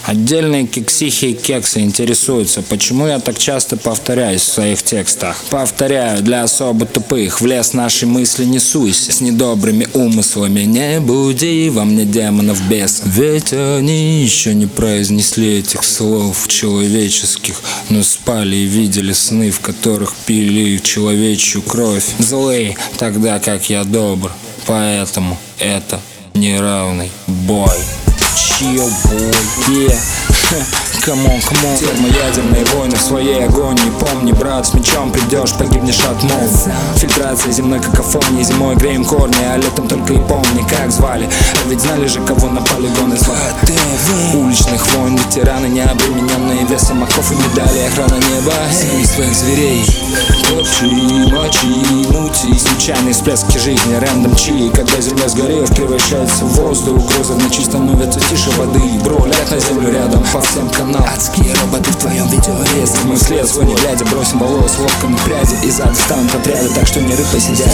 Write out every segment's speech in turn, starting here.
Отдельные кексихи и кексы интересуются, почему я так часто повторяюсь в своих текстах. Повторяю, для особо тупых, в лес нашей мысли не суйся. С недобрыми умыслами не буди во мне демонов бесов. Ведь они еще не произнесли этих слов человеческих, но спали и видели сны, в которых пили человечью кровь. Злые, тогда как я добр, поэтому это неравный бой. Chill boy, yeah. Камон, термоядерные войны в своей агонии. Помни, брат, с мечом придешь, погибнешь от молнии. Фильтрация земной какофонии. Зимой греем корни, а летом только и помни, как звали. А ведь знали же, кого на полигоны звали. Уличных войн, ветераны, не обремененные весом оков и медалей. Охрана неба и своих зверей. Топчи, мочи, мути. Случайные всплески жизни, рэндом чили. Когда земля сгорев, превращается в воздух. Угрозы в ночи становятся тише воды. Бро, ляг на землю рядом, по всем каналам. Адские роботы в твоем видеоаресте. Мы вслед свой не глядя бросим волос ловками пряди. И сзади станут отряды, так что не рыпай сидя.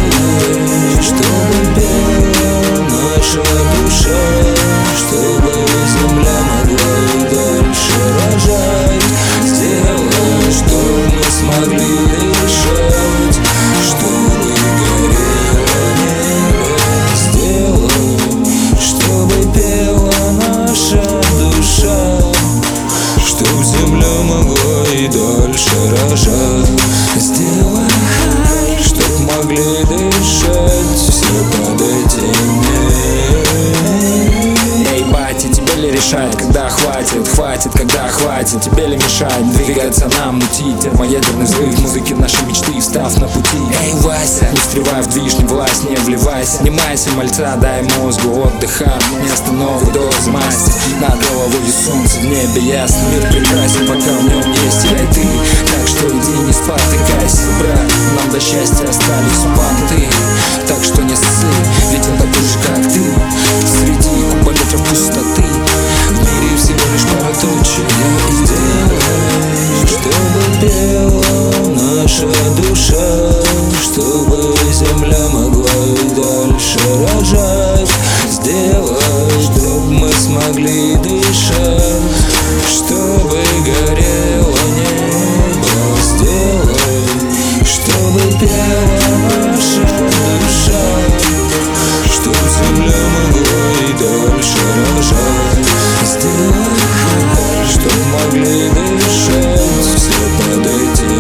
Чтобы пела наша душа, чтобы земля могла и дальше рожать. Сделай, чтобы мы смогли дышать, чтобы горело небо. Сделай, чтобы пела наша душа, чтоб земля могла и дальше рожать. Сделай, чтоб могли дышать все под этим небом. Эй, батя, тебе ли решать, когда хватит, когда хватит, тебе ли мешать двигаться нам, мутить термоядерный взрыв музыки в наши мечты, встав на пути. Эй, Вася, не встревай в движ, не влазь, не вливайся. Снимайся, мальца, дай мозгу отдыха, вместо новой дозы масти. Над головой солнце, в небе ясно, мир прекрасен, пока в нем есть я и ты. Так что иди, не спотыкайся, брат, нам до счастья остались понты. Так что не ссы, ведь он такой же, как ты. Среди кубометров пустоты в мире всего лишь пара точек. И сделай, чтобы пела наша душа, чтобы земля могла и дальше рожать. Сделай, чтоб мы смогли дышать, чтобы горело небо. Сделай, чтобы пела наша душа, чтоб земля могла и дальше рожать. Сделай, чтоб могли дышать все под этим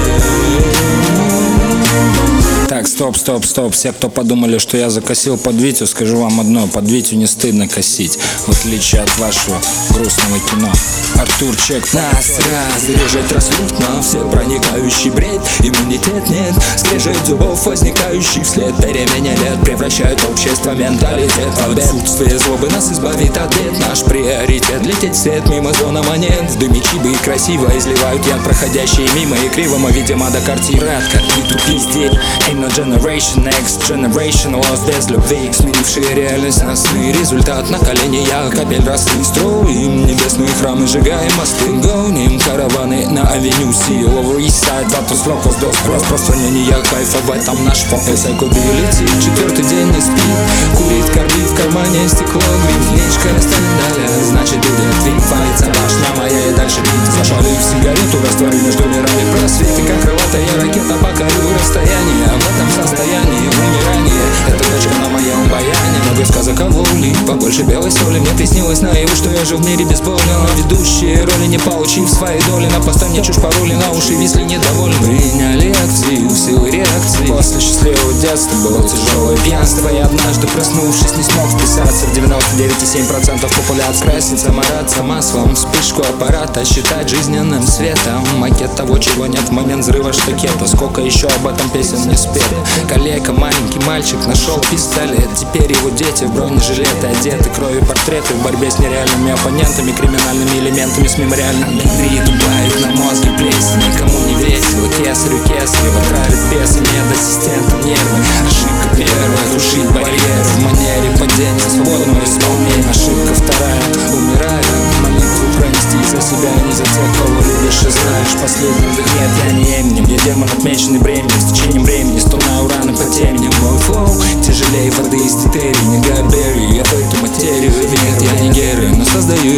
небом. Так, стоп. Все, кто подумали, что я закосил под Витю, скажу вам одно: под Витю не стыдно косить, в отличие от вашего грустного кино. Артур, чек. Нас разрежет рассудно все проникающий бред. Иммунитет нет, скрежет зубов, возникающий вслед. Перемене лет превращают общество в менталитет. Отсутствие злобы нас избавит от бед. Наш приоритет — лететь в свет мимо зона монет. В дыме чибы и красиво изливают яд проходящие мимо. И криво мы видим ада картин. Рад, как не тупи здесь. Ain't no generation, next generation lost без любви. Сменившие реальность на сны. Результат на коленях капель росы. Строим небесные храмы, сжигаем мосты. Гоним караваны на авеню Си. Lower East Side, запуск локус до распространения кайфа в этом наш фокус. Экобилити, четвертый день не спит. Курит, корбит, в кармане стекло. Грифничка станет далее, значит будет твинфайца. Башня моя и дальше бит. Запалив сигарету, растворю между мирами просветы. Как крылатая ракета покорю расстояние. В этом состоянии умирание — это точка на моем баяне. Много сказок о воле, побольше белой соли. Мне приснилось наяву, что я жил в мире бесполного. Ведущие роли, не получив своей доли. На постой мне чушь пароли, на уши висли недовольны. Приняли акцию, силы реакции. После счастливого детства было тяжелое пьянство. И однажды, проснувшись, не смог вписаться в 99,7% популяции. Краситься, мараться маслом, вспышку аппарата считать жизненным светом. Макет того, чего нет в момент взрыва штакета. Сколько еще об этом песен не спет. Коллега, маленький мальчик, нашел пистолет. Теперь его дети в бронежилеты одеты. Кровью портреты в борьбе с нереальными оппонентами, криминальными элементами с мемориальными. Грит убавит на мозге плесень. Никому не весело, кесарю кесарево. Травит бесы, нет ассистентов нервы. Ошибка первая — крушить барьеры в манере падения свободного исполнения. Ошибка вторая — умирая, молитву пронести за себя, не за тех, кого любишь и знаешь. Последний вдох нет, я не Эминем. Я демон, отмеченный бременем. С течением времени струна урана по темени. Мой флоу тяжелее воды из тетерии. Не Габери, я в эту материю. Нет, я не Герой, но создаю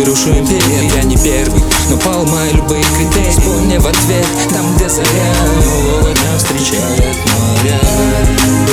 рушу империю. Я не первый, но поломаю любые критерии. Спой мне в ответ, там где заря нового дня встречает моря.